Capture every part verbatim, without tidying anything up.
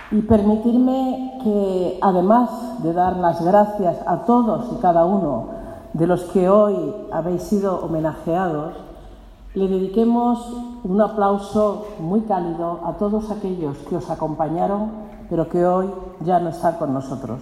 Y permitirme que, además de dar las gracias a todos y cada uno de los que hoy habéis sido homenajeados, le dediquemos un aplauso muy cálido a todos aquellos que os acompañaron, pero que hoy ya no están con nosotros.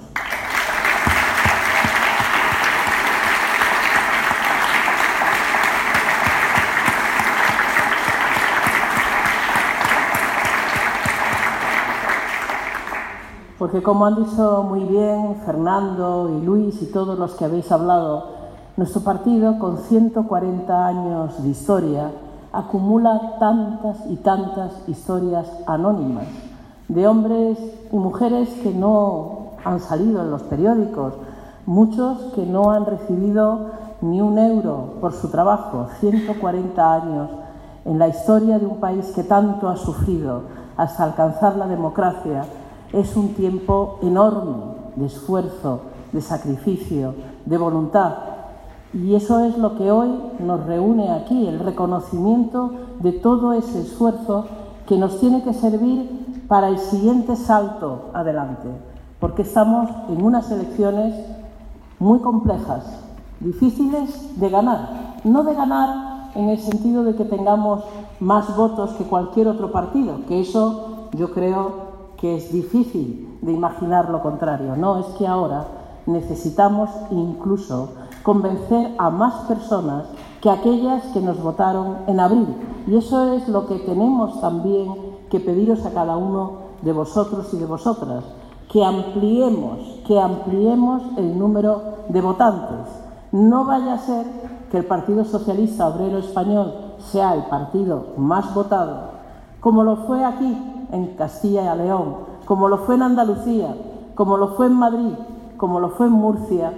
Porque, como han dicho muy bien Fernando y Luis y todos los que habéis hablado, nuestro partido, con ciento cuarenta años de historia, acumula tantas y tantas historias anónimas de hombres y mujeres que no han salido en los periódicos, muchos que no han recibido ni un euro por su trabajo, ciento cuarenta años en la historia de un país que tanto ha sufrido hasta alcanzar la democracia. Es un tiempo enorme de esfuerzo, de sacrificio, de voluntad. Y eso es lo que hoy nos reúne aquí, el reconocimiento de todo ese esfuerzo que nos tiene que servir para el siguiente salto adelante. Porque estamos en unas elecciones muy complejas, difíciles de ganar. No de ganar en el sentido de que tengamos más votos que cualquier otro partido, que eso yo creo que es difícil de imaginar lo contrario. No, es que ahora necesitamos incluso convencer a más personas que aquellas que nos votaron en abril. Y eso es lo que tenemos también que pediros a cada uno de vosotros y de vosotras, que ampliemos, que ampliemos el número de votantes. No vaya a ser que el Partido Socialista Obrero Español sea el partido más votado, como lo fue aquí en Castilla y León, como lo fue en Andalucía, como lo fue en Madrid, como lo fue en Murcia,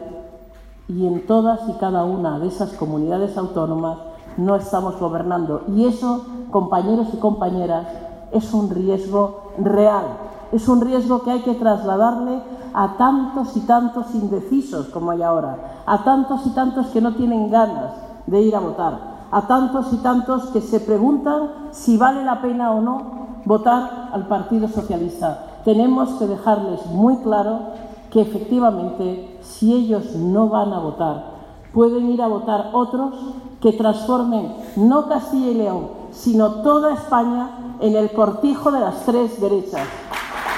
y en todas y cada una de esas comunidades autónomas no estamos gobernando. Y eso, compañeros y compañeras, es un riesgo real, es un riesgo que hay que trasladarle a tantos y tantos indecisos como hay ahora, a tantos y tantos que no tienen ganas de ir a votar, a tantos y tantos que se preguntan si vale la pena o no votar al Partido Socialista. Tenemos que dejarles muy claro que efectivamente, si ellos no van a votar, pueden ir a votar otros que transformen no Castilla y León, sino toda España en el cortijo de las tres derechas.